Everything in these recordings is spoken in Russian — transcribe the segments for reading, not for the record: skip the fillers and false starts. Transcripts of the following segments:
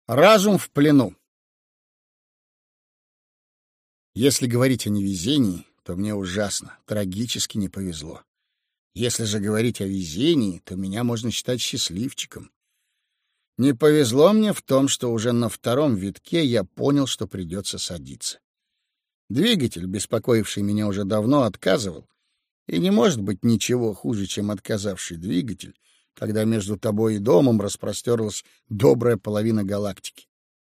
Разум в плену. Если говорить о невезении, то мне ужасно, трагически не повезло. Если же говорить о везении, то меня можно считать счастливчиком. Не повезло мне в том, что уже на втором витке я понял, что придется садиться. Двигатель, беспокоивший меня уже давно, отказывал, и не может быть ничего хуже, чем отказавший двигатель, когда между тобой и домом распростерлась добрая половина галактики.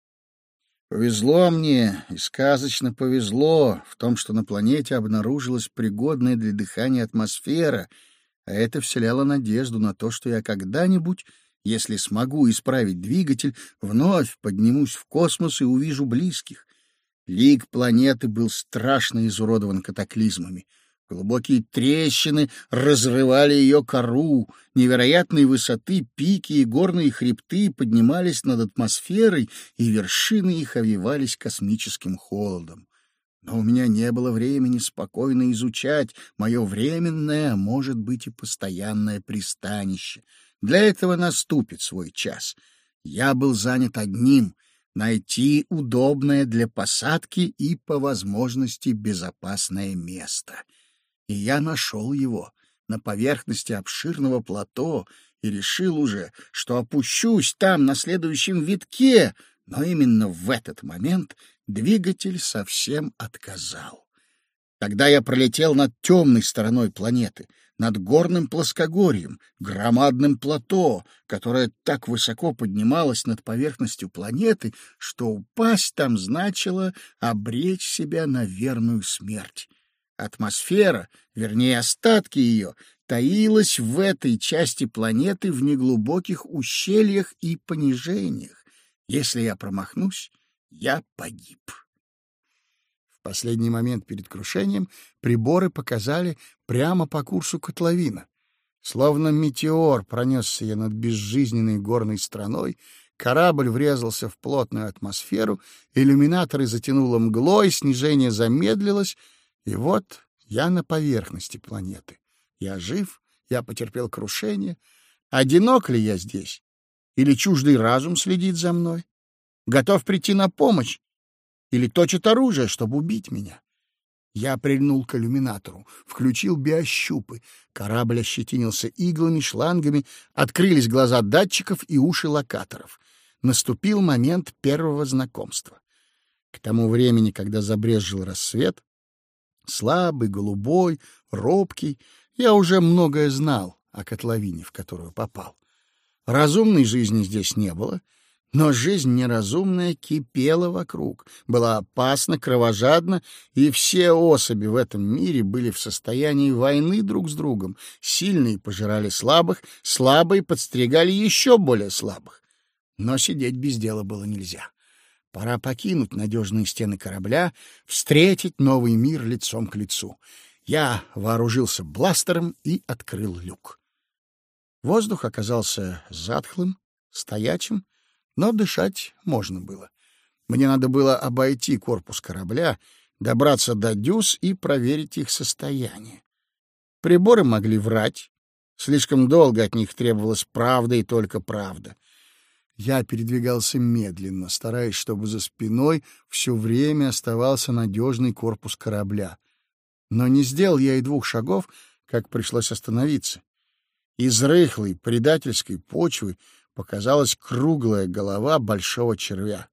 Повезло мне, и сказочно повезло в том, что на планете обнаружилась пригодная для дыхания атмосфера, а это вселяло надежду на то, что я когда-нибудь, если смогу исправить двигатель, вновь поднимусь в космос и увижу близких. Лик планеты был страшно изуродован катаклизмами. Глубокие трещины разрывали ее кору, невероятной высоты пики и горные хребты поднимались над атмосферой, и вершины их овивались космическим холодом. Но у меня не было времени спокойно изучать мое временное, а может быть и постоянное пристанище. Для этого наступит свой час. Я был занят одним — найти удобное для посадки и, по возможности, безопасное место. И я нашел его на поверхности обширного плато и решил уже, что опущусь там на следующем витке, но именно в этот момент двигатель совсем отказал. Тогда я пролетел над темной стороной планеты, над горным плоскогорьем, громадным плато, которое так высоко поднималось над поверхностью планеты, что упасть там значило обречь себя на верную смерть. Атмосфера, вернее, остатки ее, таилась в этой части планеты в неглубоких ущельях и понижениях. Если я промахнусь, я погиб. В последний момент перед крушением приборы показали прямо по курсу котловина. Словно метеор пронесся я над безжизненной горной страной, корабль врезался в плотную атмосферу, иллюминаторы затянуло мглой, снижение замедлилось, и вот я на поверхности планеты. Я жив, я потерпел крушение. Одинок ли я здесь? Или чуждый разум следит за мной? Готов прийти на помощь? Или точит оружие, чтобы убить меня? Я прильнул к иллюминатору, включил биощупы. Корабль ощетинился иглами, шлангами, открылись глаза датчиков и уши локаторов. Наступил момент первого знакомства. К тому времени, когда забрезжил рассвет, слабый, голубой, робкий, я уже многое знал о котловине, в которую попал. Разумной жизни здесь не было, но жизнь неразумная кипела вокруг, была опасна, кровожадна, и все особи в этом мире были в состоянии войны друг с другом. Сильные пожирали слабых, слабые подстерегали еще более слабых. Но сидеть без дела было нельзя. Пора покинуть надежные стены корабля, встретить новый мир лицом к лицу. Я вооружился бластером и открыл люк. Воздух оказался затхлым, стоячим, но дышать можно было. Мне надо было обойти корпус корабля, добраться до дюз и проверить их состояние. Приборы могли врать. Слишком долго от них требовалась правда и только правда. Я передвигался медленно, стараясь, чтобы за спиной все время оставался надежный корпус корабля. Но не сделал я и 2 шагов, как пришлось остановиться. Из рыхлой предательской почвы показалась круглая голова большого червя.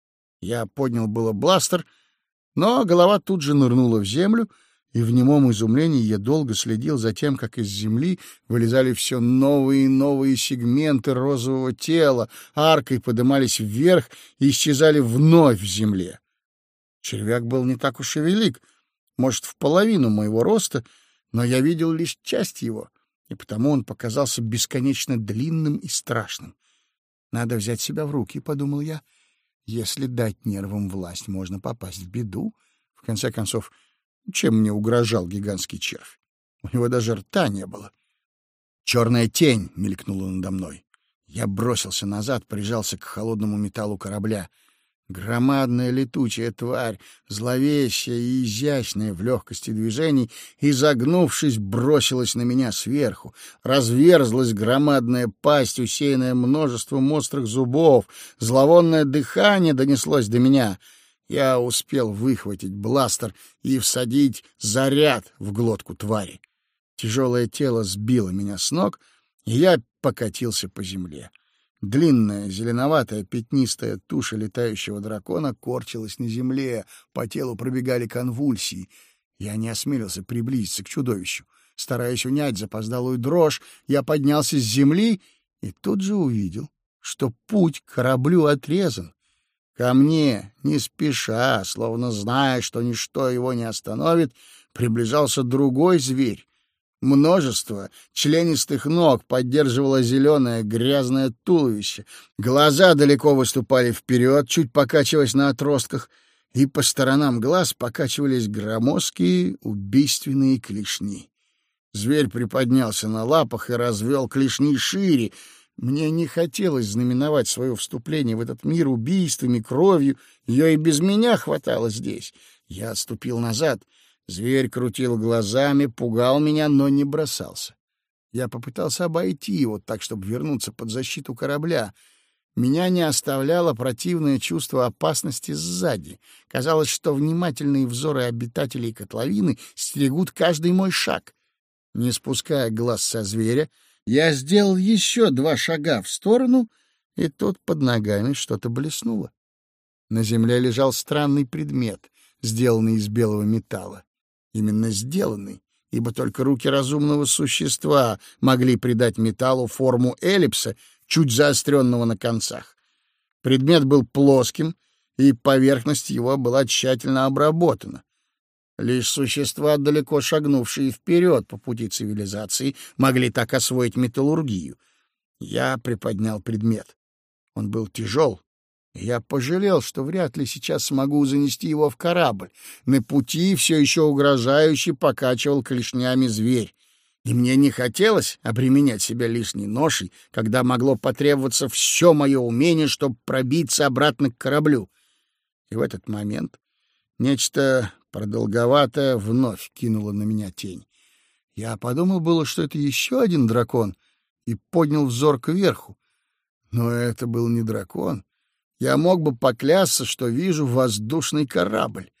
Я поднял было бластер, но голова тут же нырнула в землю, и в немом изумлении я долго следил за тем, как из земли вылезали все новые и новые сегменты розового тела, аркой подымались вверх и исчезали вновь в земле. Червяк был не так уж и велик, может, в половину моего роста, но я видел лишь часть его, и потому он показался бесконечно длинным и страшным. «Надо взять себя в руки», — подумал я. «Если дать нервам власть, можно попасть в беду. В конце концов, чем мне угрожал гигантский червь? У него даже рта не было». Черная тень мелькнула надо мной. Я бросился назад, прижался к холодному металлу корабля. Громадная летучая тварь, зловещая и изящная в легкости движений, изогнувшись, бросилась на меня сверху. Разверзлась громадная пасть, усеянная множеством острых зубов. Зловонное дыхание донеслось до меня. Я успел выхватить бластер и всадить заряд в глотку твари. Тяжелое тело сбило меня с ног, и я покатился по земле. Длинная, зеленоватая, пятнистая туша летающего дракона корчилась на земле, по телу пробегали конвульсии. Я не осмелился приблизиться к чудовищу. Стараясь унять запоздалую дрожь, я поднялся с земли и тут же увидел, что путь к кораблю отрезан. Ко мне, не спеша, словно зная, что ничто его не остановит, приближался другой зверь. Множество членистых ног поддерживало зеленое грязное туловище. Глаза далеко выступали вперед, чуть покачиваясь на отростках, и по сторонам глаз покачивались громоздкие убийственные клешни. Зверь приподнялся на лапах и развел клешни шире. Мне не хотелось знаменовать свое вступление в этот мир убийствами, кровью. Ее и без меня хватало здесь. Я отступил назад. Зверь крутил глазами, пугал меня, но не бросался. Я попытался обойти его так, чтобы вернуться под защиту корабля. Меня не оставляло противное чувство опасности сзади. Казалось, что внимательные взоры обитателей котловины стерегут каждый мой шаг. Не спуская глаз со зверя, я сделал еще 2 шага в сторону, и тут под ногами что-то блеснуло. На земле лежал странный предмет, сделанный из белого металла. Именно сделанный, ибо только руки разумного существа могли придать металлу форму эллипса, чуть заостренного на концах. Предмет был плоским, и поверхность его была тщательно обработана. Лишь существа, далеко шагнувшие вперед по пути цивилизации, могли так освоить металлургию. Я приподнял предмет. Он был тяжел. Я пожалел, что вряд ли сейчас смогу занести его в корабль. На пути все еще угрожающе покачивал клешнями зверь. И мне не хотелось обременять себя лишней ношей, когда могло потребоваться все мое умение, чтобы пробиться обратно к кораблю. И в этот момент нечто продолговатое вновь кинуло на меня тень. Я подумал было, что это еще один дракон, и поднял взор кверху. Но это был не дракон. Я мог бы поклясться, что вижу воздушный корабль,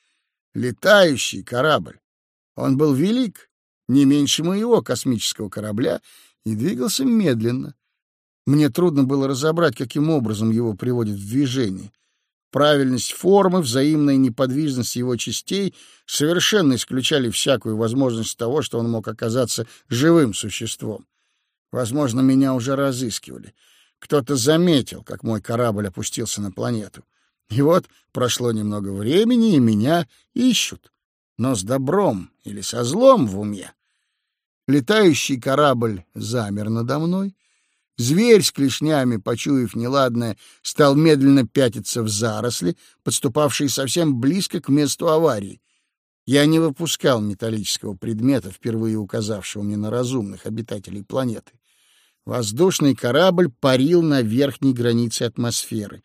летающий корабль. Он был велик, не меньше моего космического корабля, и двигался медленно. Мне трудно было разобрать, каким образом его приводит в движение. Правильность формы, взаимная неподвижность его частей совершенно исключали всякую возможность того, что он мог оказаться живым существом. Возможно, меня уже разыскивали. Кто-то заметил, как мой корабль опустился на планету. И вот прошло немного времени, и меня ищут. Но с добром или со злом в уме. Летающий корабль замер надо мной. Зверь с клешнями, почуяв неладное, стал медленно пятиться в заросли, подступавшие совсем близко к месту аварии. Я не выпускал металлического предмета, впервые указавшего мне на разумных обитателей планеты. Воздушный корабль парил на верхней границе атмосферы.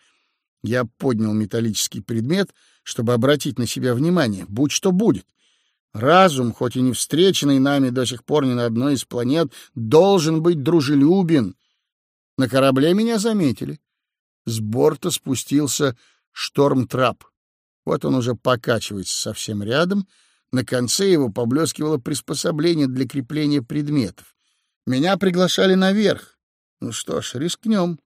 Я поднял металлический предмет, чтобы обратить на себя внимание, будь что будет. Разум, хоть и не встреченный нами до сих пор ни на одной из планет, должен быть дружелюбен. На корабле меня заметили. С борта спустился штормтрап. Вот он уже покачивается совсем рядом. На конце его поблескивало приспособление для крепления предметов. Меня приглашали наверх. Ну что ж, рискнем.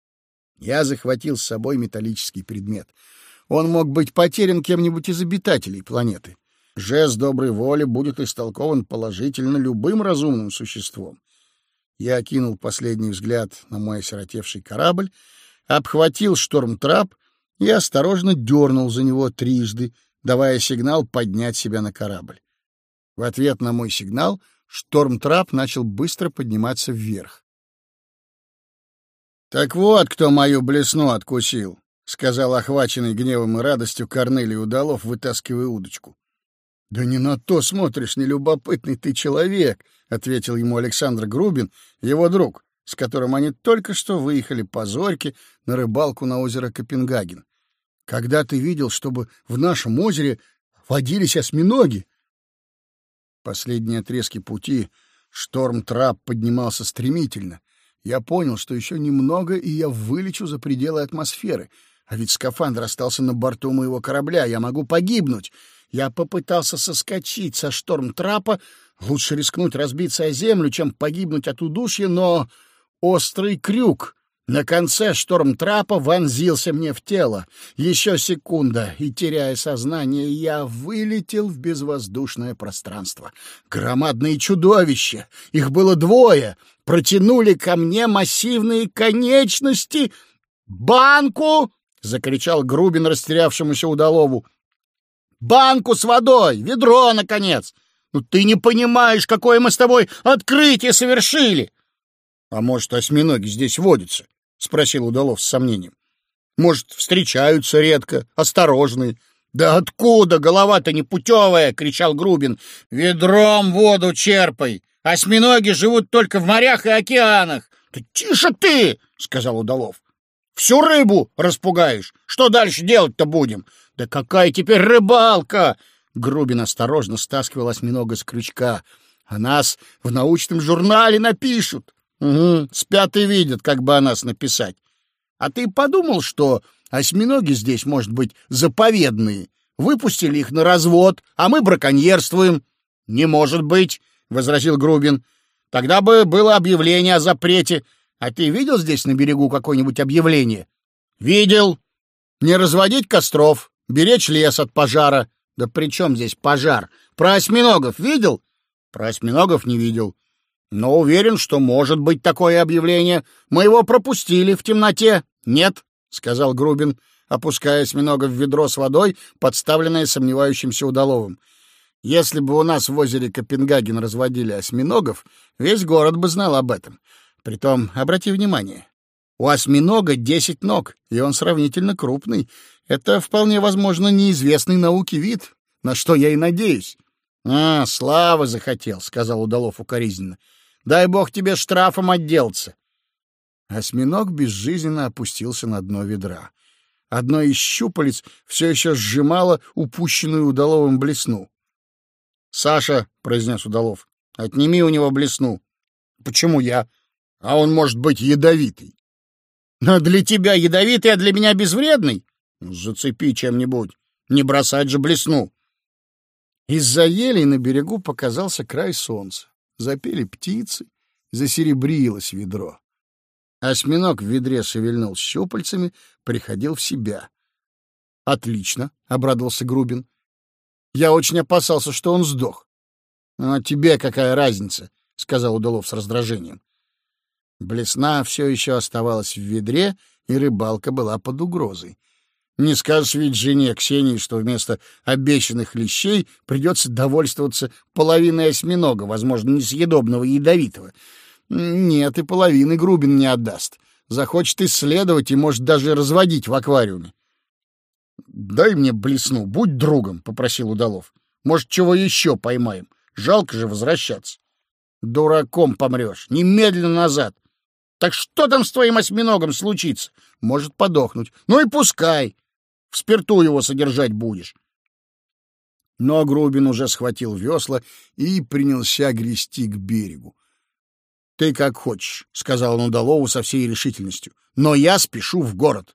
Я захватил с собой металлический предмет. Он мог быть потерян кем-нибудь из обитателей планеты. Жест доброй воли будет истолкован положительно любым разумным существом. Я окинул последний взгляд на мой осиротевший корабль, обхватил штормтрап и осторожно дернул за него трижды, давая сигнал поднять себя на корабль. В ответ на мой сигнал штормтрап начал быстро подниматься вверх. «Так вот, кто мою блесну откусил», — сказал охваченный гневом и радостью Корнелий Удалов, вытаскивая удочку. «Да не на то смотришь, нелюбопытный ты человек», — ответил ему Александр Грубин, его друг, с которым они только что выехали по Зорьке на рыбалку на озеро Копенгаген. Когда ты видел, чтобы в нашем озере водились осьминоги? Последние отрезки пути шторм-трап поднимался стремительно. Я понял, что еще немного, и я вылечу за пределы атмосферы. А ведь скафандр остался на борту моего корабля, я могу погибнуть. Я попытался соскочить со шторм-трапа. Лучше рискнуть разбиться о землю, чем погибнуть от удушья, но острый крюк на конце шторм-трапа вонзился мне в тело. Еще секунда, и, теряя сознание, я вылетел в безвоздушное пространство. Громадные чудовища, их было двое, протянули ко мне массивные конечности. «Банку!» — закричал Грубин растерявшемуся удалову. «Банку с водой! Ведро, наконец! Ну ты не понимаешь, какое мы с тобой открытие совершили!» «А может, осьминоги здесь водятся?» — спросил удалов с сомнением. «Может, встречаются редко, осторожные?» «Да откуда? Голова-то непутевая!» — кричал Грубин. «Ведром воду черпай! Осьминоги живут только в морях и океанах!» «Да тише ты!» — сказал удалов. «Всю рыбу распугаешь! Что дальше делать-то будем?» «Да какая теперь рыбалка!» Грубин осторожно стаскивал осьминога с крючка. «О нас в научном журнале напишут!» «Угу, спят и видят, как бы о нас написать. А ты подумал, что осьминоги здесь, может быть, заповедные? Выпустили их на развод, а мы браконьерствуем». «Не может быть», — возразил Грубин. «Тогда бы было объявление о запрете. А ты видел здесь на берегу какое-нибудь объявление?» «Видел. Не разводить костров, беречь лес от пожара». «Да при чем здесь пожар? Про осьминогов видел?» «Про осьминогов не видел. Но уверен, что может быть такое объявление. Мы его пропустили в темноте». «Нет», — сказал Грубин, опуская осьминога в ведро с водой, подставленное сомневающимся удаловым. «Если бы у нас в озере Копенгаген разводили осьминогов, весь город бы знал об этом. Притом, обрати внимание, у осьминога 10 ног, и он сравнительно крупный. Это вполне возможно неизвестный науке вид, на что я и надеюсь». «А, славы захотел», — сказал удалов укоризненно. «Дай бог тебе штрафом отделаться». Осьминог безжизненно опустился на дно ведра. Одно из щупалец все еще сжимало упущенную удаловым блесну. «Саша», — произнес удалов, — «отними у него блесну». «Почему я? А он может быть ядовитый». «Но для тебя ядовитый, а для меня безвредный?» «Зацепи чем-нибудь, не бросать же блесну». Из-за елей на берегу показался край солнца. Запели птицы, засеребрилось ведро. Осьминог в ведре шевельнул щупальцами, приходил в себя. «Отлично», — обрадовался Грубин. «Я очень опасался, что он сдох». «А тебе какая разница?» — сказал удалов с раздражением. Блесна все еще оставалась в ведре, и рыбалка была под угрозой. Не скажешь ведь жене Ксении, что вместо обещанных лещей придется довольствоваться половиной осьминога, возможно, несъедобного и ядовитого. Нет, и половины Грубин не отдаст. Захочет исследовать и, может, даже разводить в аквариуме. «Дай мне блесну, будь другом», — попросил удалов. «Может, чего еще поймаем? Жалко же возвращаться». «Дураком помрешь. Немедленно назад». «Так что там с твоим осьминогом случится? Может подохнуть. Ну и пускай. В спирту его содержать будешь». Но Грубин уже схватил весла и принялся грести к берегу. «Ты как хочешь», — сказал он удалову со всей решительностью, — «но я спешу в город».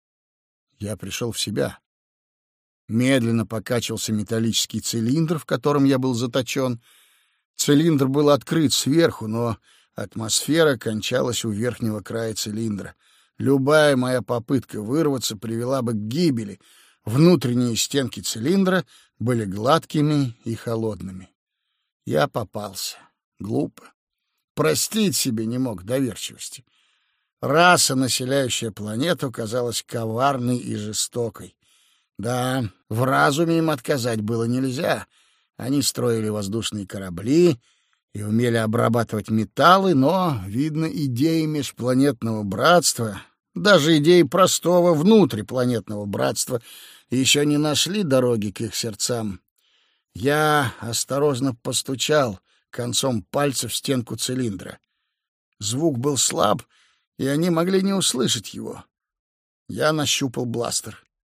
Я пришел в себя. Медленно покачивался металлический цилиндр, в котором я был заточен. Цилиндр был открыт сверху, но атмосфера кончалась у верхнего края цилиндра. Любая моя попытка вырваться привела бы к гибели. Внутренние стенки цилиндра были гладкими и холодными. Я попался. Глупо. Простить себе не мог доверчивости. Раса, населяющая планету, казалась коварной и жестокой. Да, в разуме им отказать было нельзя. Они строили воздушные корабли и умели обрабатывать металлы, но, видно, идеи межпланетного братства, даже идеи простого внутрипланетного братства, еще не нашли дороги к их сердцам. Я осторожно постучал концом пальца в стенку цилиндра. Звук был слаб, и они могли не услышать его. Я нащупал бластер.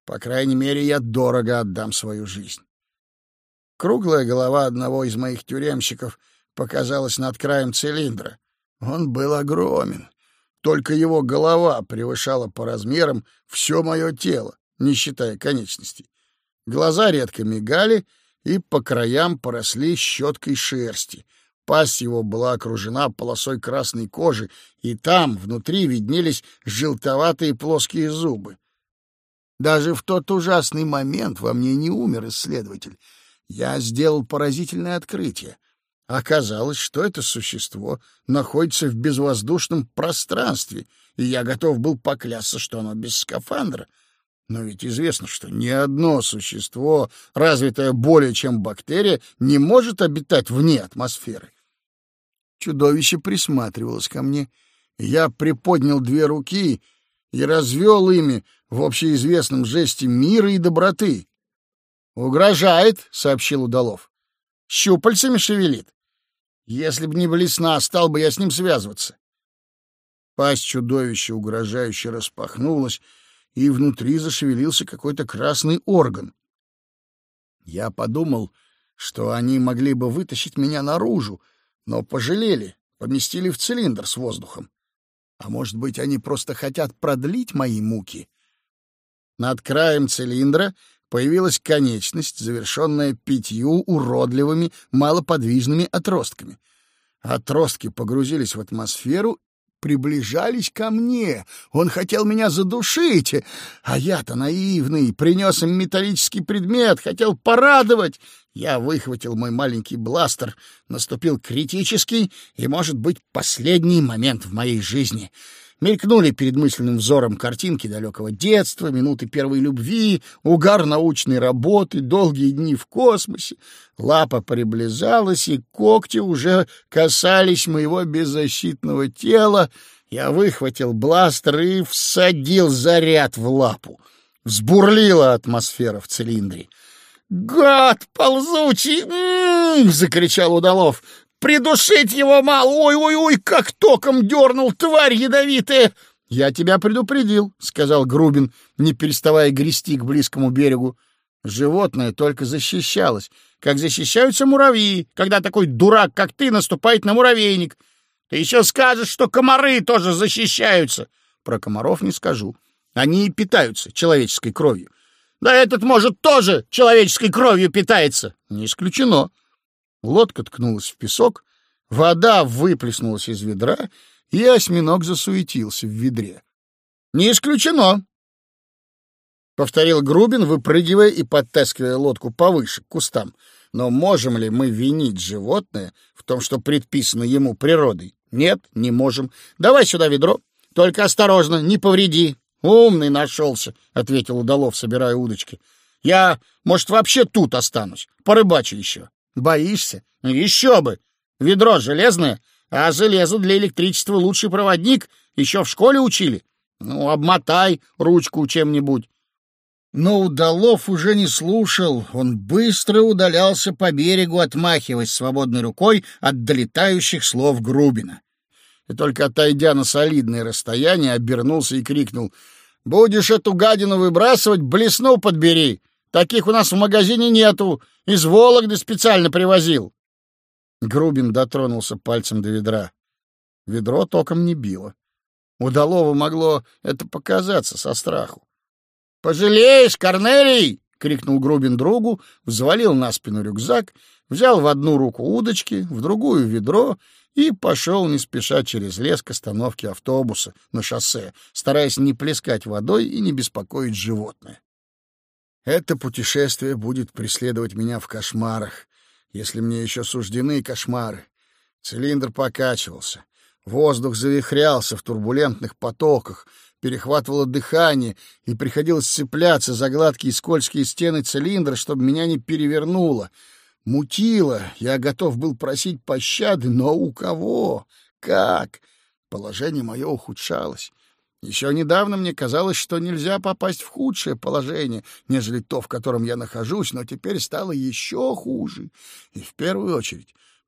По крайней мере, я дорого отдам свою жизнь. Круглая голова одного из моих тюремщиков показалась над краем цилиндра. Он был огромен. Только его голова превышала по размерам все мое тело, не считая конечностей. Глаза редко мигали и по краям поросли щеткой шерсти. Пасть его была окружена полосой красной кожи, и там, внутри, виднелись желтоватые плоские зубы. Даже в тот ужасный момент во мне не умер исследователь. Я сделал поразительное открытие. Оказалось, что это существо находится в безвоздушном пространстве, и я готов был поклясться, что оно без скафандра. Но ведь известно, что ни одно существо, развитое более чем бактерия, не может обитать вне атмосферы. Чудовище присматривалось ко мне. Я приподнял 2 руки и развел ими в общеизвестном жесте мира и доброты. «Угрожает», — сообщил Удалов. «Щупальцами шевелит. Если б не блесна, стал бы я с ним связываться». Пасть чудовища угрожающе распахнулась, и внутри зашевелился какой-то красный орган. Я подумал, что они могли бы вытащить меня наружу, но пожалели, поместили в цилиндр с воздухом. А может быть, они просто хотят продлить мои муки? Над краем цилиндра появилась конечность, завершенная 5 уродливыми, малоподвижными отростками. Отростки погрузились в атмосферу, приближались ко мне. Он хотел меня задушить, а я-то наивный, принес им металлический предмет, хотел порадовать. Я выхватил мой маленький бластер. Наступил критический и, может быть, последний момент в моей жизни. Мелькнули перед мысленным взором картинки далекого детства, минуты первой любви, угар научной работы, долгие дни в космосе. Лапа приближалась, и когти уже касались моего беззащитного тела. Я выхватил бластер и всадил заряд в лапу. Взбурлила атмосфера в цилиндре. «Гад ползучий!» закричал Удалов. «Придушить его мало! Ой-ой-ой, как током дернул, тварь ядовитая!» «Я тебя предупредил», — сказал Грубин, не переставая грести к близкому берегу. Животное только защищалось, как защищаются муравьи, когда такой дурак, как ты, наступает на муравейник. Ты еще скажешь, что комары тоже защищаются. Про комаров не скажу. Они и питаются человеческой кровью. Да этот, может, тоже человеческой кровью питается. Не исключено. Лодка ткнулась в песок, вода выплеснулась из ведра, и осьминог засуетился в ведре. «Не исключено», — повторил Грубин, выпрыгивая и подтаскивая лодку повыше, к кустам. «Но можем ли мы винить животное в том, что предписано ему природой? Нет, не можем. Давай сюда ведро. Только осторожно, не повреди». «Умный нашелся», — ответил Удалов, собирая удочки. «Я, может, вообще тут останусь, порыбачу еще». «Боишься? Еще бы! Ведро железное, а железо для электричества лучший проводник, еще в школе учили. Ну, обмотай ручку чем-нибудь». Но Удалов уже не слушал, он быстро удалялся по берегу, отмахиваясь свободной рукой от долетающих слов Грубина. И только отойдя на солидное расстояние, обернулся и крикнул: «Будешь эту гадину выбрасывать, блесну подбери! Таких у нас в магазине нету, из Вологды специально привозил». Грубин дотронулся пальцем до ведра. Ведро током не било. Удалову могло это показаться со страху. «Пожалеешь, Корнелий!» — крикнул Грубин другу, взвалил на спину рюкзак, взял в одну руку удочки, в другую — ведро и пошел не спеша через лес к остановке автобуса на шоссе, стараясь не плескать водой и не беспокоить животное. Это путешествие будет преследовать меня в кошмарах, если мне еще суждены кошмары. Цилиндр покачивался, воздух завихрялся в турбулентных потоках, перехватывало дыхание, и приходилось цепляться за гладкие скользкие стены цилиндра, чтобы меня не перевернуло. Мутило, я готов был просить пощады, но у кого? Как? Положение мое ухудшалось. Еще недавно мне казалось, что нельзя попасть в худшее положение, нежели то, в котором я нахожусь, но теперь стало еще хуже. И в первую очередь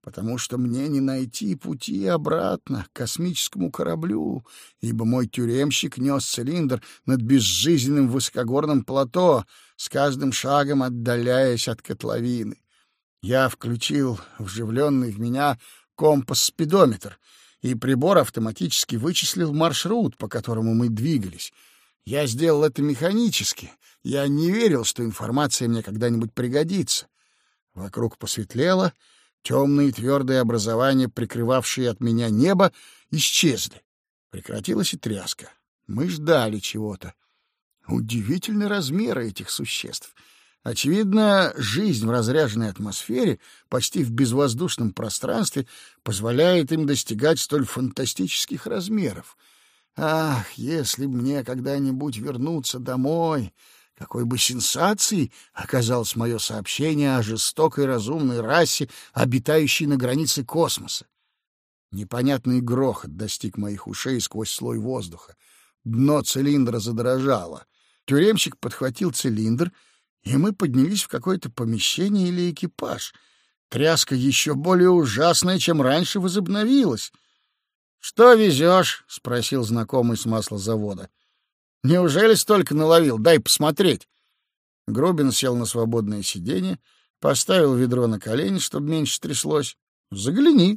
потому что мне не найти пути обратно к космическому кораблю, ибо мой тюремщик нес цилиндр над безжизненным высокогорным плато, с каждым шагом отдаляясь от котловины. Я включил вживленный в меня компас-спидометр, и прибор автоматически вычислил маршрут, по которому мы двигались. Я сделал это механически. Я не верил, что информация мне когда-нибудь пригодится. Вокруг посветлело, темные твердые образования, прикрывавшие от меня небо, исчезли. Прекратилась и тряска. Мы ждали чего-то. Удивительны размеры этих существ. Очевидно, жизнь в разряженной атмосфере, почти в безвоздушном пространстве, позволяет им достигать столь фантастических размеров. Ах, если б мне когда-нибудь вернуться домой, какой бы сенсацией оказалось мое сообщение о жестокой разумной расе, обитающей на границе космоса. Непонятный грохот достиг моих ушей сквозь слой воздуха. Дно цилиндра задрожало. Тюремщик подхватил цилиндр, и мы поднялись в какое-то помещение или экипаж. Тряска еще более ужасная, чем раньше, возобновилась. — Что везешь? — спросил знакомый с маслозавода. — Неужели столько наловил? Дай посмотреть. Грубин сел на свободное сиденье, поставил ведро на колени, чтобы меньше тряслось. — Загляни.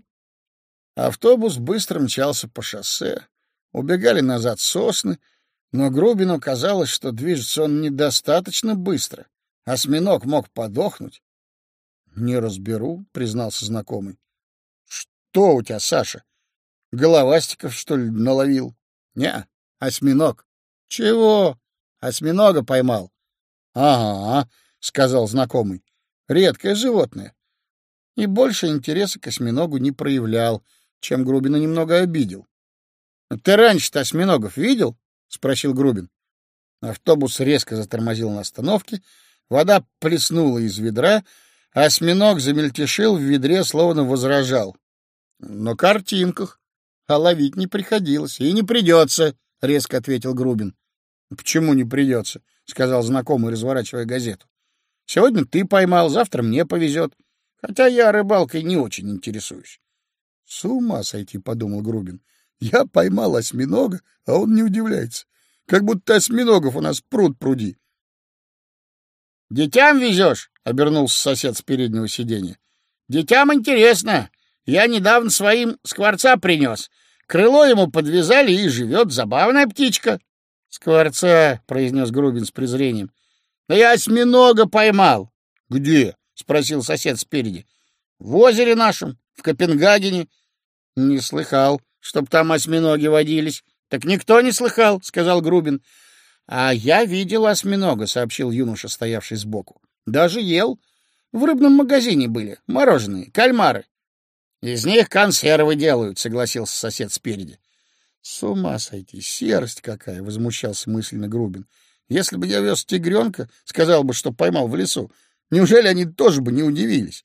Автобус быстро мчался по шоссе. Убегали назад сосны, но Грубину казалось, что движется он недостаточно быстро. Осьминог мог подохнуть. — Не разберу, — признался знакомый. — Что у тебя, Саша? Головастиков, что ли, наловил? — Не, осьминог. — Чего? Осьминога поймал. — Ага, — сказал знакомый. — Редкое животное. И больше интереса к осьминогу не проявлял, чем Грубина немного обидел. — Ты раньше-то осьминогов видел? — спросил Грубин. Автобус резко затормозил на остановке, вода плеснула из ведра, а осьминог замельтешил в ведре, словно возражал. — На картинках. А ловить не приходилось. — И не придется, — резко ответил Грубин. — Почему не придется? — сказал знакомый, разворачивая газету. — Сегодня ты поймал, завтра мне повезет. Хотя я рыбалкой не очень интересуюсь. — С ума сойти, — подумал Грубин. — Я поймал осьминога, а он не удивляется. Как будто осьминогов у нас пруд-пруди. — Детям везешь? — обернулся сосед с переднего сиденья. — Детям интересно. Я недавно своим скворца принес. Крыло ему подвязали, и живет забавная птичка. — Скворца, — произнес Грубин с презрением. — Да я осьминога поймал. — Где? — спросил сосед спереди. — В озере нашем, в Копенгагене. — Не слыхал, чтоб там осьминоги водились. — Так никто не слыхал, — сказал Грубин. — А я видел осьминога, — сообщил юноша, стоявший сбоку. — Даже ел. В рыбном магазине были, мороженые, кальмары. — Из них консервы делают, — согласился сосед спереди. — С ума сойти, серость какая, — возмущался мысленно Грубин. — Если бы я вез тигренка, сказал бы, что поймал в лесу, неужели они тоже бы не удивились?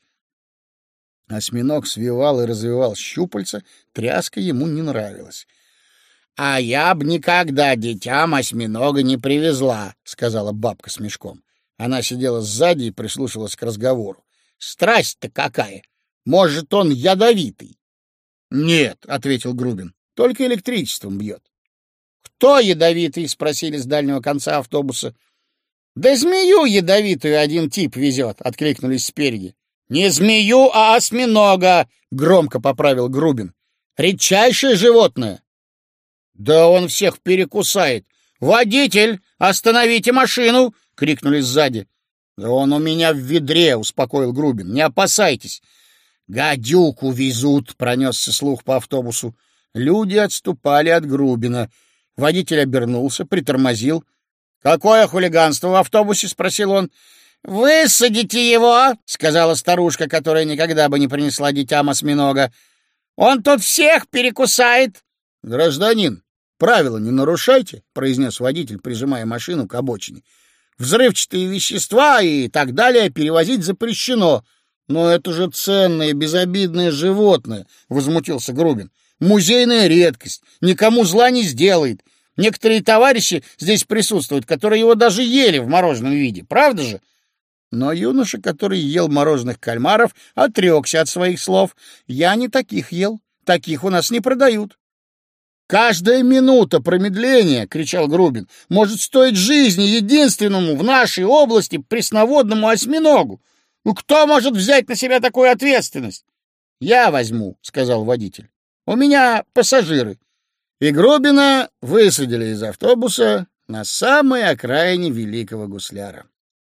Осьминог свивал и развивал щупальца, тряска ему не нравилась. — А я б никогда детям осьминога не привезла, — сказала бабка с мешком. Она сидела сзади и прислушивалась к разговору. — Страсть-то какая! Может, он ядовитый? — Нет, — ответил Грубин, — только электричеством бьет. — Кто ядовитый? — спросили с дальнего конца автобуса. — Да змею ядовитую один тип везет, — откликнулись спереди. — Не змею, а осьминога, — громко поправил Грубин. — Редчайшее животное. — Да он всех перекусает. — Водитель, остановите машину! — крикнули сзади. — Да он у меня в ведре, — успокоил Грубин. — Не опасайтесь. — Гадюку везут, — пронесся слух по автобусу. Люди отступали от Грубина. Водитель обернулся, притормозил. — Какое хулиганство в автобусе? — спросил он. — Высадите его, — сказала старушка, которая никогда бы не принесла детям осьминога. — Он тут всех перекусает. — Гражданин, правила не нарушайте, — произнес водитель, прижимая машину к обочине. — Взрывчатые вещества и так далее перевозить запрещено. — Но это же ценное, безобидное животное, — возмутился Грубин. — Музейная редкость, никому зла не сделает. Некоторые товарищи здесь присутствуют, которые его даже ели в мороженом виде. Правда же? Но юноша, который ел мороженых кальмаров, отрекся от своих слов. «Я не таких ел. Таких у нас не продают». «Каждая минута промедления, — кричал Грубин, — может стоить жизни единственному в нашей области пресноводному осьминогу. Ну, кто может взять на себя такую ответственность?» «Я возьму, — сказал водитель. У меня пассажиры». И Грубина высадили из автобуса на самой окраине Великого Гусляра.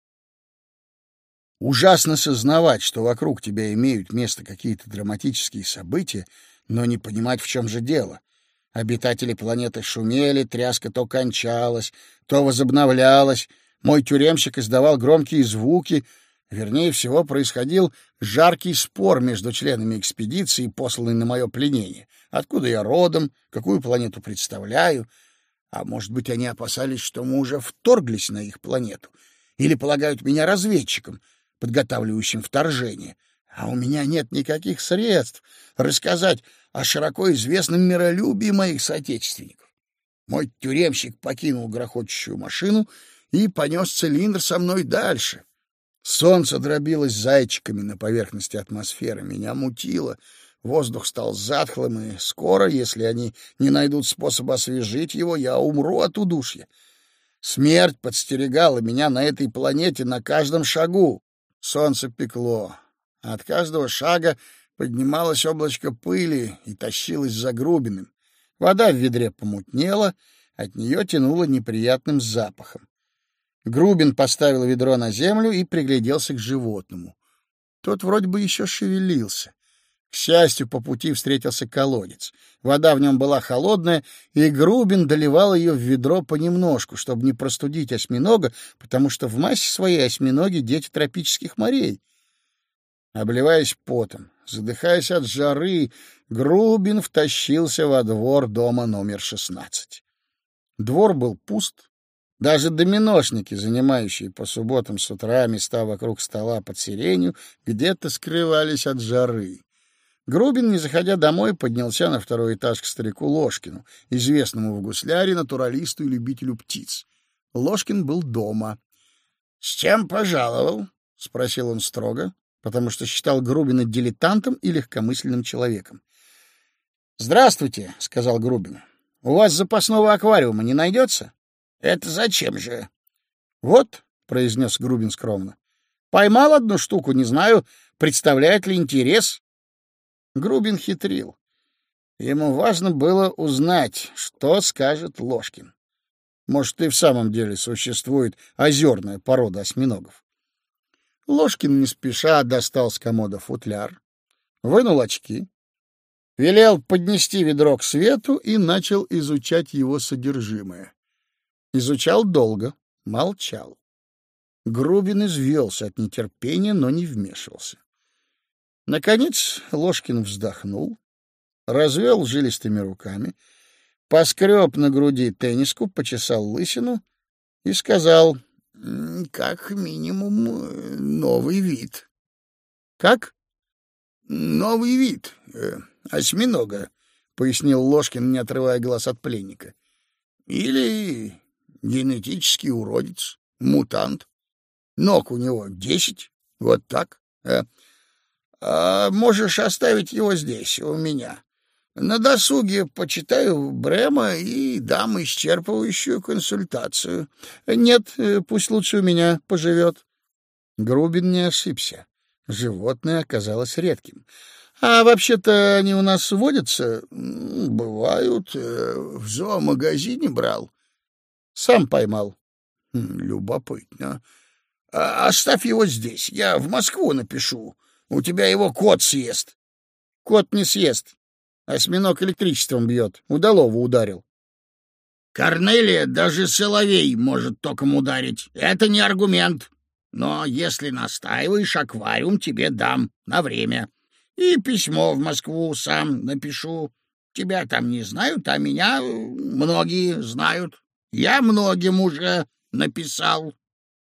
Ужасно сознавать, что вокруг тебя имеют место какие-то драматические события, но не понимать, в чем же дело. Обитатели планеты шумели, тряска то кончалась, то возобновлялась. Мой тюремщик издавал громкие звуки. Вернее всего, происходил жаркий спор между членами экспедиции, посланной на мое пленение. Откуда я родом, какую планету представляю. А может быть, они опасались, что мы уже вторглись на их планету, или полагают меня разведчиком, подготавливающим вторжение. А у меня нет никаких средств рассказать о широко известном миролюбии моих соотечественников. Мой тюремщик покинул грохочущую машину и понес цилиндр со мной дальше. Солнце дробилось зайчиками на поверхности атмосферы, меня мутило, воздух стал затхлым, и скоро, если они не найдут способа освежить его, я умру от удушья. Смерть подстерегала меня на этой планете на каждом шагу. Солнце пекло. От каждого шага поднималось облачко пыли и тащилось за Грубиным. Вода в ведре помутнела, от нее тянуло неприятным запахом. Грубин поставил ведро на землю и пригляделся к животному. Тот вроде бы еще шевелился. К счастью, по пути встретился колодец. Вода в нем была холодная, и Грубин доливал ее в ведро понемножку, чтобы не простудить осьминога, потому что в массе своей осьминоги — дети тропических морей. Обливаясь потом, задыхаясь от жары, Грубин втащился во двор дома номер 16. Двор был пуст. Даже доминошники, занимающие по субботам с утра места вокруг стола под сиренью, где-то скрывались от жары. Грубин, не заходя домой, поднялся на второй этаж к старику Ложкину, известному в Гусляре натуралисту и любителю птиц. Ложкин был дома. — С чем пожаловал? — спросил он строго, потому что считал Грубина дилетантом и легкомысленным человеком. — Здравствуйте, — сказал Грубин. — У вас запасного аквариума не найдется? — Это зачем же? — Вот, — произнес Грубин скромно. — Поймал одну штуку, не знаю, представляет ли интерес. Грубин хитрил. Ему важно было узнать, что скажет Ложкин. Может, и в самом деле существует озерная порода осьминогов. Ложкин не спеша достал с комода футляр, вынул очки, велел поднести ведро к свету и начал изучать его содержимое. Изучал долго, молчал. Грубин извелся от нетерпения, но не вмешивался. Наконец Ложкин вздохнул, развел жилистыми руками, поскреб на груди тенниску, почесал лысину и сказал: как минимум новый вид. — Как? — Новый вид. Осьминога, — пояснил Ложкин, не отрывая глаз от пленника. — Или генетический уродец, мутант. Ног у него 10, вот так. Можешь оставить его здесь, у меня. На досуге почитаю Брема и дам исчерпывающую консультацию. Нет, пусть лучше у меня поживет. Грубин не ошибся. Животное оказалось редким. А вообще-то они у нас водятся? Бывают. В зоомагазине брал. Сам поймал. Любопытно. Оставь его здесь, я в Москву напишу. У тебя его кот съест. Кот не съест. Осьминог электричеством бьет. Удалого ударил. Корнелия даже соловей может током ударить. Это не аргумент. Но если настаиваешь, аквариум тебе дам на время. И письмо в Москву сам напишу. Тебя там не знают, а меня многие знают. Я многим уже написал.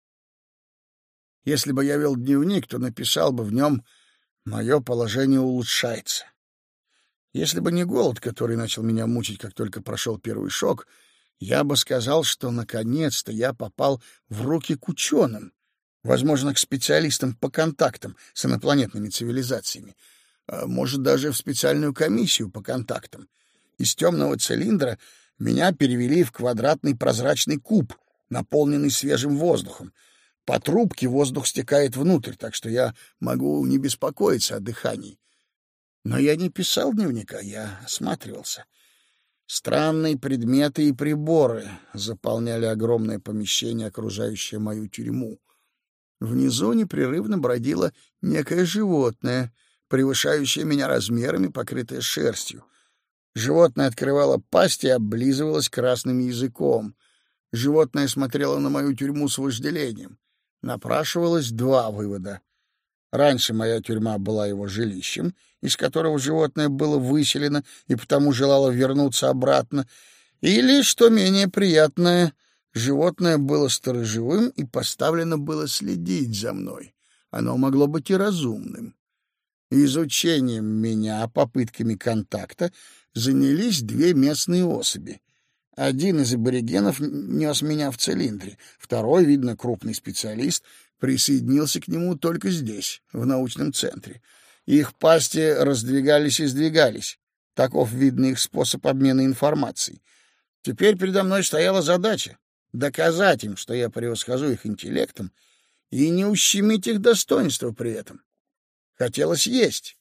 Если бы я вел дневник, то написал бы в нем: мое положение улучшается. Если бы не голод, который начал меня мучить, как только прошел первый шок, я бы сказал, что наконец-то я попал в руки к ученым, Возможно, к специалистам по контактам с инопланетными цивилизациями. Может, даже в специальную комиссию по контактам. Из темного цилиндра меня перевели в квадратный прозрачный куб, наполненный свежим воздухом. По трубке воздух стекает внутрь, так что я могу не беспокоиться о дыхании. Но я не писал дневника, я осматривался. Странные предметы и приборы заполняли огромное помещение, окружающее мою тюрьму. Внизу непрерывно бродило некое животное, превышающее меня размерами, покрытое шерстью. Животное открывало пасть и облизывалось красным языком. Животное смотрело на мою тюрьму с вожделением. Напрашивалось два вывода. Раньше моя тюрьма была его жилищем, из которого животное было выселено и потому желало вернуться обратно, или, что менее приятное, животное было сторожевым и поставлено было следить за мной. Оно могло быть и разумным. Изучением меня, попытками контакта, занялись две местные особи. Один из аборигенов нес меня в цилиндре, второй, видно, крупный специалист, присоединился к нему только здесь, в научном центре. Их пасти раздвигались и сдвигались. Таков, видно, их способ обмена информацией. Теперь передо мной стояла задача — доказать им, что я превосхожу их интеллектом, и не ущемить их достоинства при этом. Хотелось есть.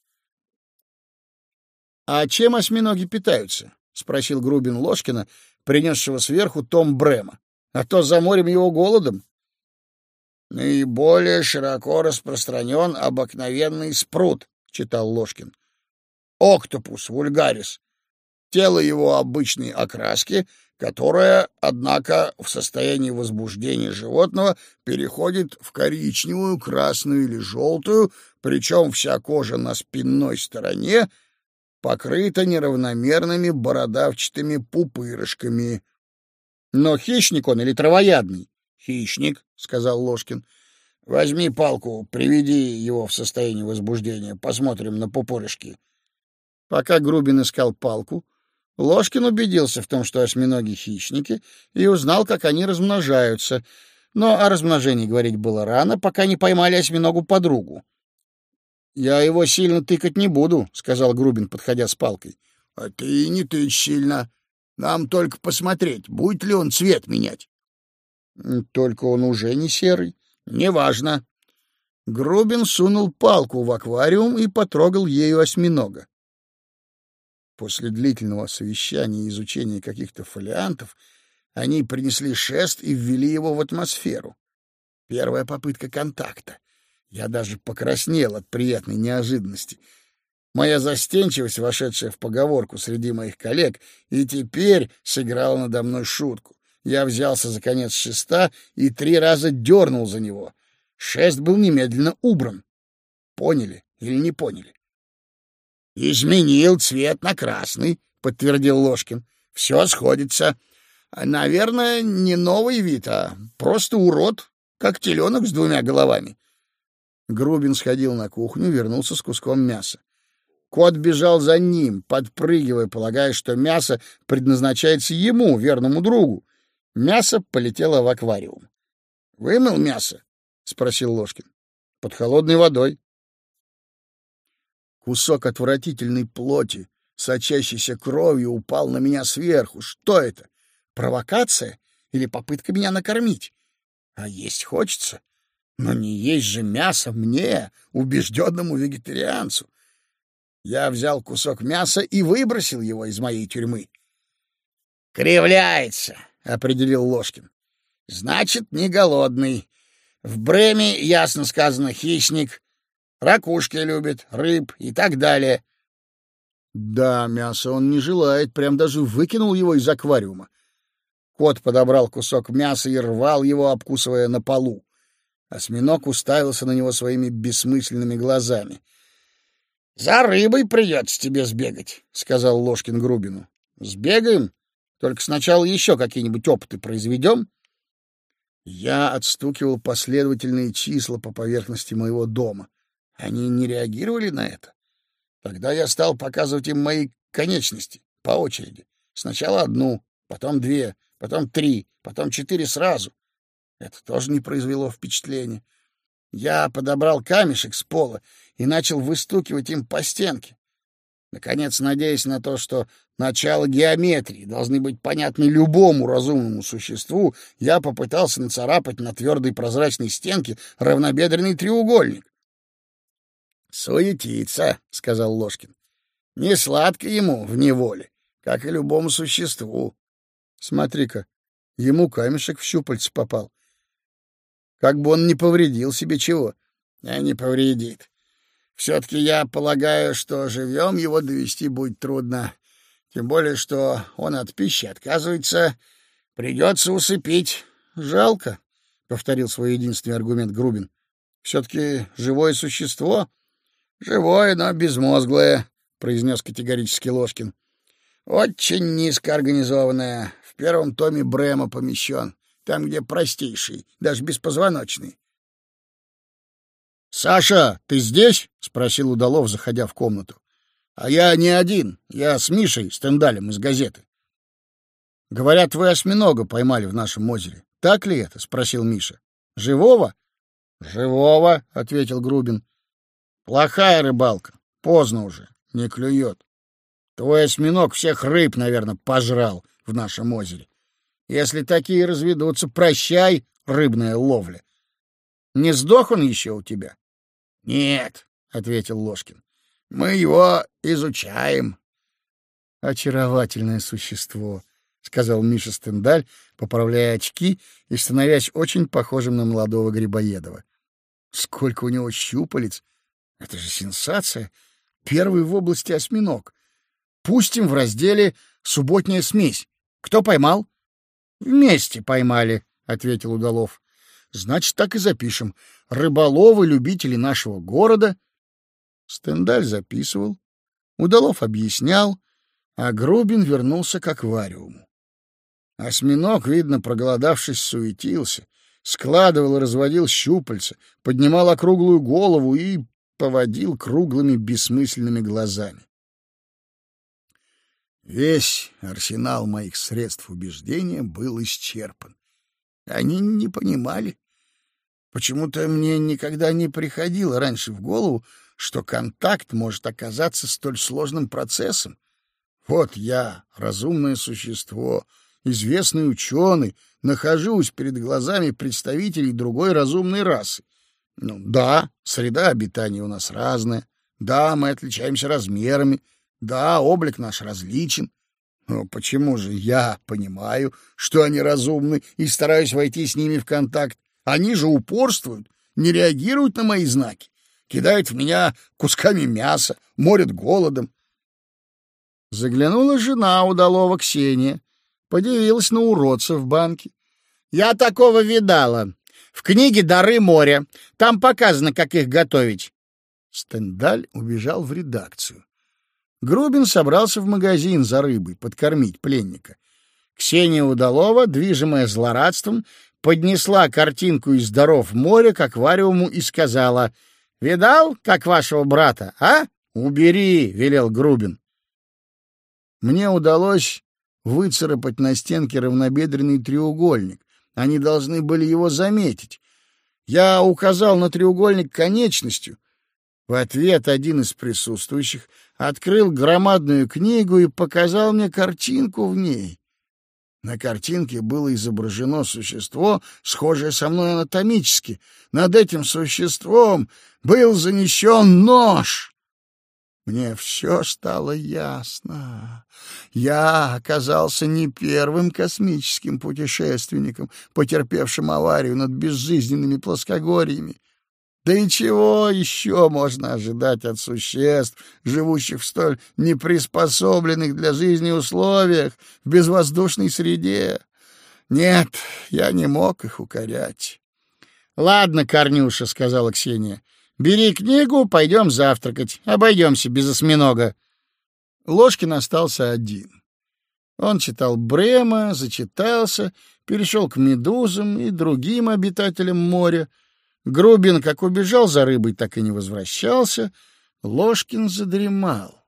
— А чем осьминоги питаются? — спросил Грубин Ложкина, принесшего сверху том Брема. — А то заморим его голодом. — Наиболее широко распространен обыкновенный спрут, — читал Ложкин. — Октопус вульгарис. Тело его обычной окраски, которая, однако, в состоянии возбуждения животного переходит в коричневую, красную или желтую, причем вся кожа на спинной стороне покрыта неравномерными бородавчатыми пупырышками. — Но хищник он или травоядный? — Хищник, — сказал Ложкин. — Возьми палку, приведи его в состояние возбуждения, посмотрим на пупырышки. Пока Грубин искал палку, Ложкин убедился в том, что осьминоги — хищники, и узнал, как они размножаются. Но о размножении говорить было рано, пока не поймали осьминогу-подругу. — Я его сильно тыкать не буду, — сказал Грубин, подходя с палкой. — А ты не тычь сильно. Нам только посмотреть, будет ли он цвет менять. — Только он уже не серый. — Неважно. Грубин сунул палку в аквариум и потрогал ею осьминога. После длительного совещания и изучения каких-то фолиантов они принесли шест и ввели его в атмосферу. Первая попытка контакта. Я даже покраснел от приятной неожиданности. Моя застенчивость, вошедшая в поговорку среди моих коллег, и теперь сыграла надо мной шутку. Я взялся за конец шеста и 3 раза дернул за него. Шест был немедленно убран. Поняли или не поняли? — Изменил цвет на красный, — подтвердил Ложкин. — Все сходится. Наверное, не новый вид, а просто урод, как теленок с 2 головами. Грубин сходил на кухню, вернулся с куском мяса. Кот бежал за ним, подпрыгивая, полагая, что мясо предназначается ему, верному другу. Мясо полетело в аквариум. — Вымыл мясо? — спросил Ложкин. — Под холодной водой. Кусок отвратительной плоти, сочащейся кровью, упал на меня сверху. Что это? Провокация или попытка меня накормить? А есть хочется. Но не есть же мясо мне, убежденному вегетарианцу. Я взял кусок мяса и выбросил его из моей тюрьмы. — Кривляется, — определил Ложкин. — Значит, не голодный. В Бреме ясно сказано хищник. Ракушки любит, рыб и так далее. Да, мясо он не желает, прям даже выкинул его из аквариума. Кот подобрал кусок мяса и рвал его, обкусывая на полу. Осьминог уставился на него своими бессмысленными глазами. — За рыбой придется тебе сбегать, — сказал Ложкин Грубину. — Сбегаем, только сначала еще какие-нибудь опыты произведем. Я отстукивал последовательные числа по поверхности моего дома. Они не реагировали на это. Тогда я стал показывать им мои конечности по очереди. Сначала 1, потом 2, потом 3, потом 4 сразу. Это тоже не произвело впечатления. Я подобрал камешек с пола и начал выстукивать им по стенке. Наконец, надеясь на то, что начало геометрии должны быть понятны любому разумному существу, я попытался нацарапать на твердой прозрачной стенке равнобедренный треугольник. «Суетится», — сказал Ложкин. «Не сладко ему в неволе, как и любому существу. Смотри-ка, ему камешек в щупальце попал. Как бы он не повредил себе чего». «Не повредит. Все-таки я полагаю, что живьем его довести будет трудно. Тем более, что он от пищи отказывается. Придется усыпить». «Жалко», — повторил свой единственный аргумент Грубин. «Все-таки живое существо». «Живое, но безмозглое», — произнес категорически Ложкин. «Очень низкоорганизованное. В первом томе Брема помещен. Там, где простейший, даже беспозвоночный». «Саша, ты здесь?» — спросил Удалов, заходя в комнату. «А я не один. Я с Мишей Стендалем из газеты». «Говорят, вы осьминога поймали в нашем озере. Так ли это?» — спросил Миша. «Живого?» «Живого», — ответил Грубин. «Плохая рыбалка. Поздно уже. Не клюет. Твой осьминог всех рыб, наверное, пожрал в нашем озере. Если такие разведутся, прощай, рыбная ловля. Не сдох он еще у тебя?» «Нет», — ответил Ложкин. «Мы его изучаем». «Очаровательное существо», — сказал Миша Стендаль, поправляя очки и становясь очень похожим на молодого Грибоедова. «Сколько у него щупалец! Это же сенсация! Первый в области осьминог. Пустим в разделе «Субботняя смесь». Кто поймал?» «Вместе поймали», — ответил Удалов. «Значит, так и запишем. Рыболовы-любители нашего города». Стендаль записывал, Удалов объяснял, а Грубин вернулся к аквариуму. Осьминог, видно, проголодавшись, суетился, складывал и разводил щупальца, поднимал округлую голову и поводил круглыми бессмысленными глазами. Весь арсенал моих средств убеждения был исчерпан. Они не понимали. Почему-то мне никогда не приходило раньше в голову, что контакт может оказаться столь сложным процессом. Вот я, разумное существо, известный ученый, нахожусь перед глазами представителей другой разумной расы. Ну да, среда обитания у нас разная, да, мы отличаемся размерами, да, облик наш различен. Но почему же я понимаю, что они разумны, и стараюсь войти с ними в контакт? Они же упорствуют, не реагируют на мои знаки, кидают в меня кусками мяса, морят голодом. Заглянула жена Удалова, Ксения, подивилась на уродца в банке. «Я такого видала. В книге «Дары моря». Там показано, как их готовить». Стендаль убежал в редакцию. Грубин собрался в магазин за рыбой подкормить пленника. Ксения Удалова, движимая злорадством, поднесла картинку из «Даров моря» к аквариуму и сказала: «Видал, как вашего брата, а? Убери», — велел Грубин. Мне удалось выцарапать на стенке равнобедренный треугольник. Они должны были его заметить. Я указал на треугольник конечностью. В ответ один из присутствующих открыл громадную книгу и показал мне картинку в ней. На картинке было изображено существо, схожее со мной анатомически. Над этим существом был занесен нож. Мне все стало ясно. Я оказался не первым космическим путешественником, потерпевшим аварию над безжизненными плоскогорьями. Да и чего еще можно ожидать от существ, живущих в столь неприспособленных для жизни условиях, в безвоздушной среде? Нет, я не мог их укорять. — Ладно, Корнюша, — сказала Ксения, — бери книгу, пойдем завтракать, обойдемся без осьминога. Ложкин остался один. Он читал Брема, зачитался, перешел к медузам и другим обитателям моря. Грубин как убежал за рыбой, так и не возвращался. Ложкин задремал.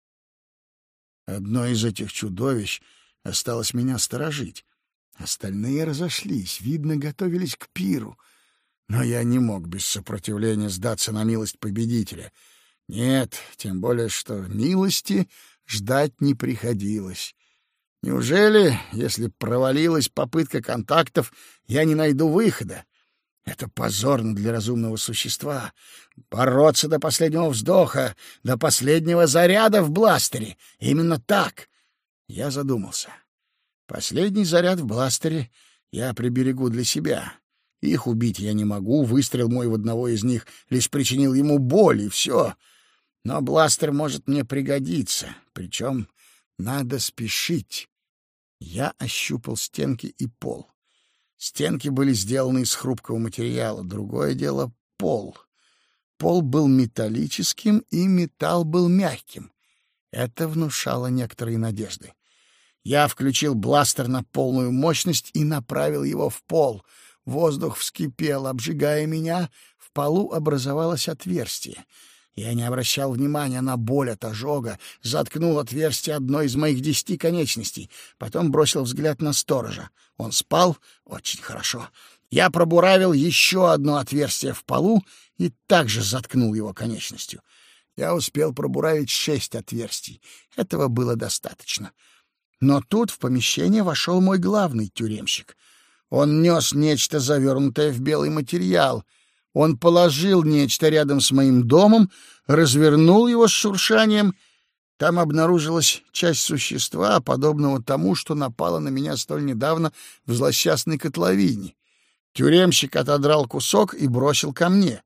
Одно из этих чудовищ осталось меня сторожить. Остальные разошлись, видно, готовились к пиру. Но я не мог без сопротивления сдаться на милость победителя. Нет, тем более, что милости ждать не приходилось. Неужели, если провалилась попытка контактов, я не найду выхода? Это позорно для разумного существа. Бороться до последнего вздоха, до последнего заряда в бластере. Именно так. Я задумался. Последний заряд в бластере я приберегу для себя. Их убить я не могу, выстрел мой в одного из них лишь причинил ему боль, и все. Но бластер может мне пригодиться, причем надо спешить. Я ощупал стенки и пол. Стенки были сделаны из хрупкого материала, другое дело — пол. Пол был металлическим, и металл был мягким. Это внушало некоторые надежды. Я включил бластер на полную мощность и направил его в пол. Воздух вскипел, обжигая меня. В полу образовалось отверстие. Я не обращал внимания на боль от ожога, заткнул отверстие одной из моих 10 конечностей, потом бросил взгляд на сторожа. Он спал очень хорошо. Я пробуравил еще одно отверстие в полу и также заткнул его конечностью. Я успел пробуравить 6 отверстий. Этого было достаточно. Но тут в помещение вошел мой главный тюремщик. Он нес нечто, завернутое в белый материал. Он положил нечто рядом с моим домом, развернул его с шуршанием. Там обнаружилась часть существа, подобного тому, что напало на меня столь недавно в злосчастной котловине. Тюремщик отодрал кусок и бросил ко мне.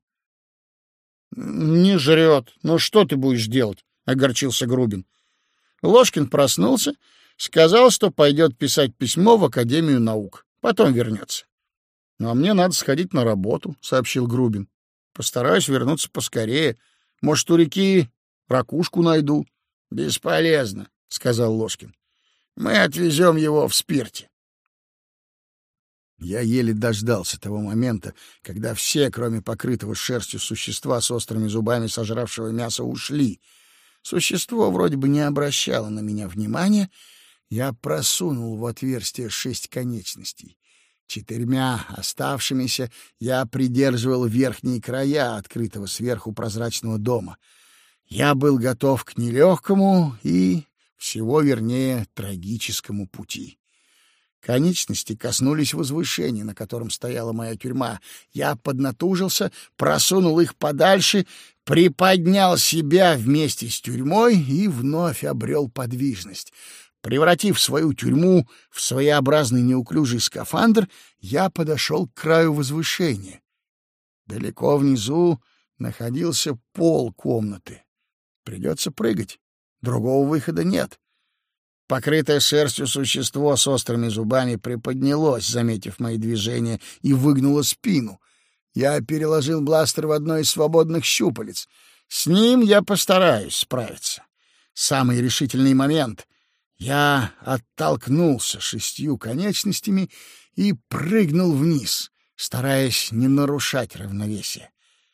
— Не жрет. Ну что ты будешь делать? — огорчился Грубин. Ложкин проснулся, сказал, что пойдет писать письмо в Академию наук. Потом вернется. — Ну, а мне надо сходить на работу, — сообщил Грубин. — Постараюсь вернуться поскорее. Может, у реки ракушку найду. — Бесполезно, — сказал Ложкин. — Мы отвезем его в спирте. Я еле дождался того момента, когда все, кроме покрытого шерстью существа с острыми зубами, сожравшего мясо, ушли. Существо вроде бы не обращало на меня внимания. Я просунул в отверстие 6 конечностей. 4 оставшимися я придерживал верхние края открытого сверху прозрачного дома. Я был готов к нелегкому и, всего вернее, трагическому пути. Конечности коснулись возвышения, на котором стояла моя тюрьма. Я поднатужился, просунул их подальше, приподнял себя вместе с тюрьмой и вновь обрел подвижность. Превратив свою тюрьму в своеобразный неуклюжий скафандр, я подошел к краю возвышения. Далеко внизу находился пол комнаты. Придется прыгать. Другого выхода нет. Покрытое шерстью существо с острыми зубами приподнялось, заметив мои движения, и выгнуло спину. Я переложил бластер в одно из свободных щупалец. С ним я постараюсь справиться. Самый решительный момент. Я оттолкнулся 6 конечностями и прыгнул вниз, стараясь не нарушать равновесие.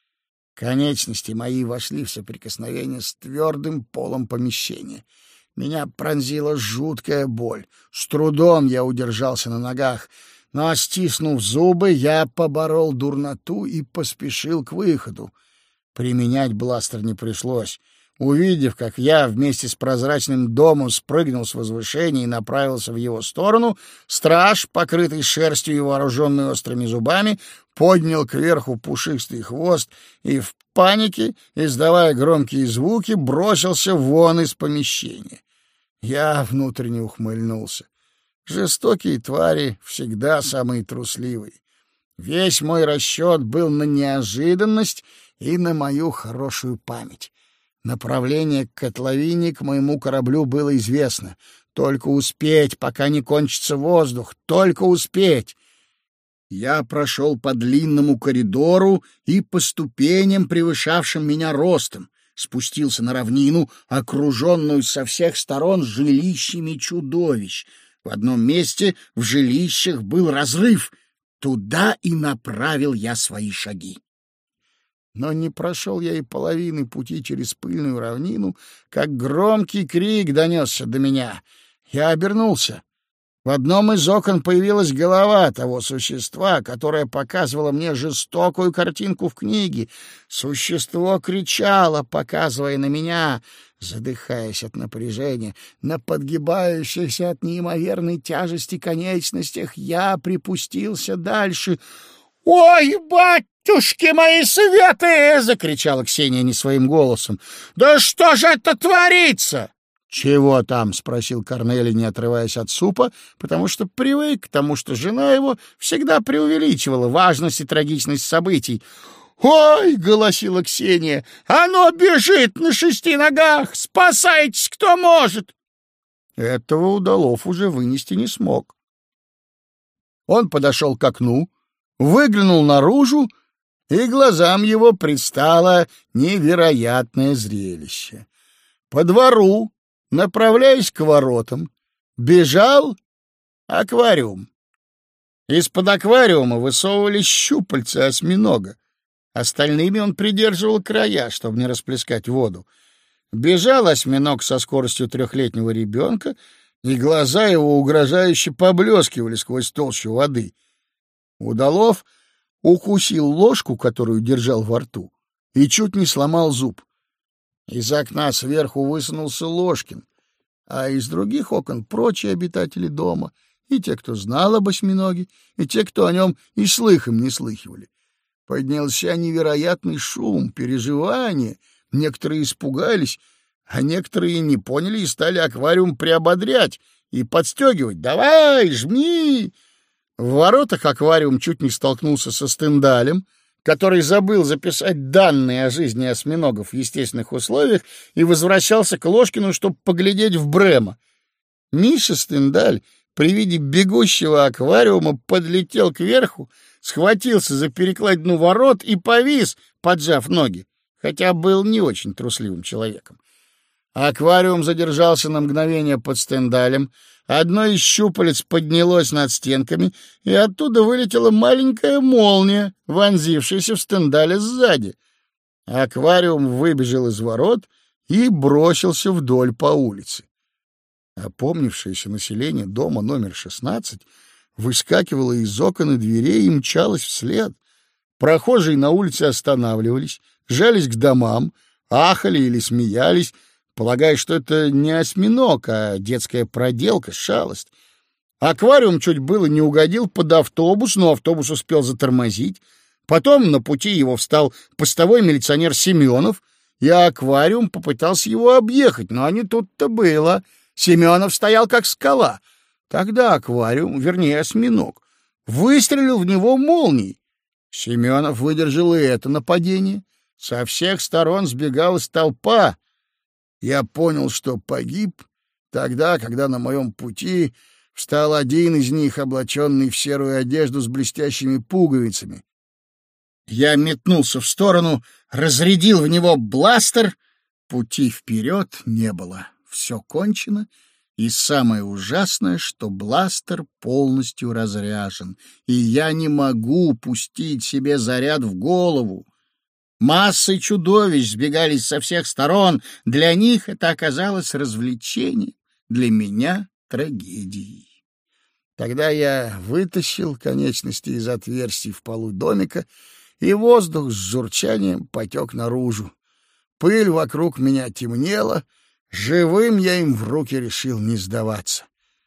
Конечности мои вошли в соприкосновение с твердым полом помещения. Меня пронзила жуткая боль. С трудом я удержался на ногах, но, стиснув зубы, я поборол дурноту и поспешил к выходу. Применять бластер не пришлось. Увидев, как я вместе с прозрачным домом спрыгнул с возвышения и направился в его сторону, страж, покрытый шерстью и вооруженный острыми зубами, поднял кверху пушистый хвост и в панике, издавая громкие звуки, бросился вон из помещения. Я внутренне ухмыльнулся. Жестокие твари всегда самые трусливые. Весь мой расчет был на неожиданность и на мою хорошую память. Направление к котловине к моему кораблю было известно. Только успеть, пока не кончится воздух, только успеть. Я прошел по длинному коридору и по ступеням, превышавшим меня ростом, спустился на равнину, окруженную со всех сторон жилищами чудовищ. В одном месте в жилищах был разрыв. Туда и направил я свои шаги. Но не прошел я и половины пути через пыльную равнину, как громкий крик донесся до меня. Я обернулся. В одном из окон появилась голова того существа, которое показывало мне жестокую картинку в книге. Существо кричало, показывая на меня, задыхаясь от напряжения. На подгибающихся от неимоверной тяжести конечностях я припустился дальше. «Ой, батюшки мои светы!» — закричала Ксения не своим голосом. «Да что же это творится?» «Чего там?» — спросил Корнелий, не отрываясь от супа, потому что привык к тому, что жена его всегда преувеличивала важность и трагичность событий. «Ой!» — голосила Ксения. «Оно бежит на 6 ногах! Спасайтесь, кто может!» Этого Удалов уже вынести не смог. Он подошел к окну, выглянул наружу, и глазам его предстало невероятное зрелище. По двору, направляясь к воротам, бежал аквариум. Из-под аквариума высовывались щупальца осьминога. Остальными он придерживал края, чтобы не расплескать воду. Бежал осьминог со скоростью 3-летнего ребенка, и глаза его угрожающе поблескивали сквозь толщу воды. Удалов укусил ложку, которую держал во рту, и чуть не сломал зуб. Из окна сверху высунулся Ложкин, а из других окон прочие обитатели дома, и те, кто знал об осьминоге, и те, кто о нем и слыхом не слыхивали. Поднялся невероятный шум, переживания. Некоторые испугались, а некоторые не поняли и стали аквариум приободрять и подстегивать. «Давай, жми!» В воротах аквариум чуть не столкнулся со Стендалем, который забыл записать данные о жизни осьминогов в естественных условиях и возвращался к Ложкину, чтобы поглядеть в Брема. Миша Стендаль при виде бегущего аквариума подлетел кверху, схватился за перекладину ворот и повис, поджав ноги, хотя был не очень трусливым человеком. Аквариум задержался на мгновение под Стендалем, одно из щупалец поднялось над стенками, и оттуда вылетела маленькая молния, вонзившаяся в Стендаля сзади. Аквариум выбежал из ворот и бросился вдоль по улице. Опомнившееся население дома номер 16 выскакивало из окон и дверей и мчалось вслед. Прохожие на улице останавливались, жались к домам, ахали или смеялись, полагая, что это не осьминог, а детская проделка, шалость. Аквариум чуть было не угодил под автобус, но автобус успел затормозить. Потом на пути его встал постовой милиционер Семенов, и аквариум попытался его объехать, но не тут-то было. Семенов стоял как скала. Тогда аквариум, вернее осьминог, выстрелил в него молнией. Семенов выдержал и это нападение. Со всех сторон сбегалась толпа. Я понял, что погиб тогда, когда на моем пути встал один из них, облаченный в серую одежду с блестящими пуговицами. Я метнулся в сторону, разрядил в него бластер. Пути вперед не было. Все кончено. И самое ужасное, что бластер полностью разряжен, и я не могу пустить себе заряд в голову. Массы чудовищ сбегались со всех сторон. Для них это оказалось развлечением, для меня — трагедией. Тогда я вытащил конечности из отверстий в полу домика, и воздух с журчанием потек наружу. Пыль вокруг меня темнела. Живым я им в руки решил не сдаваться.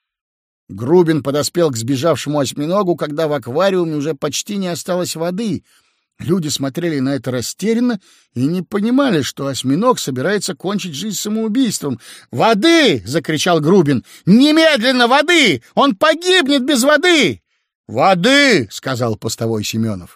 Грубин подоспел к сбежавшему осьминогу, когда в аквариуме уже почти не осталось воды. Люди смотрели на это растерянно и не понимали, что осьминог собирается кончить жизнь самоубийством. «Воды!» — закричал Грубин. «Немедленно воды! Он погибнет без воды!» «Воды!» — сказал постовой Семенов.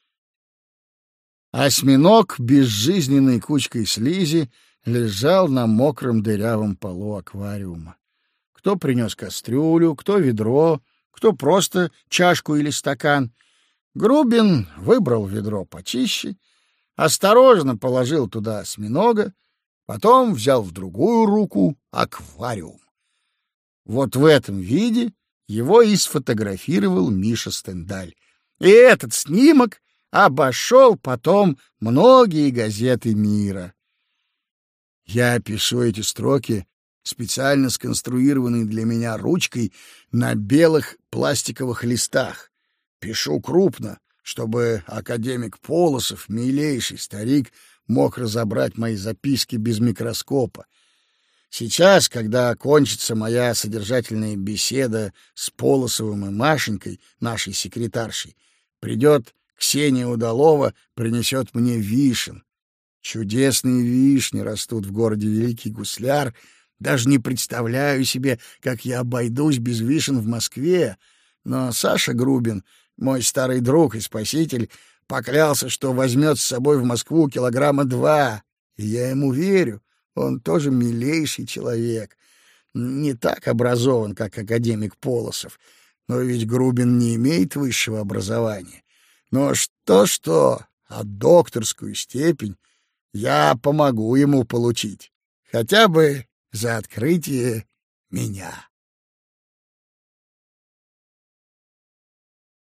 Осьминог безжизненной кучкой слизи лежал на мокром дырявом полу аквариума. Кто принес кастрюлю, кто ведро, кто просто чашку или стакан. Грубин выбрал ведро почище, осторожно положил туда осьминога, потом взял в другую руку аквариум. Вот в этом виде его и сфотографировал Миша Стендаль. И этот снимок обошел потом многие газеты мира. Я пишу эти строки специально сконструированной для меня ручкой на белых пластиковых листах. Пишу крупно, чтобы академик Полосов, милейший старик, мог разобрать мои записки без микроскопа. Сейчас, когда кончится моя содержательная беседа с Полосовым и Машенькой, нашей секретаршей, придет Ксения Удалова, принесет мне вишен. Чудесные вишни растут в городе Великий Гусляр. Даже не представляю себе, как я обойдусь без вишен в Москве. Но Саша Грубин, мой старый друг и спаситель, поклялся, что возьмет с собой в Москву 2 килограмма. И я ему верю. Он тоже милейший человек. Не так образован, как академик Полосов. Но ведь Грубин не имеет высшего образования. Но что-что, а докторскую степень я помогу ему получить. Хотя бы за открытие меня.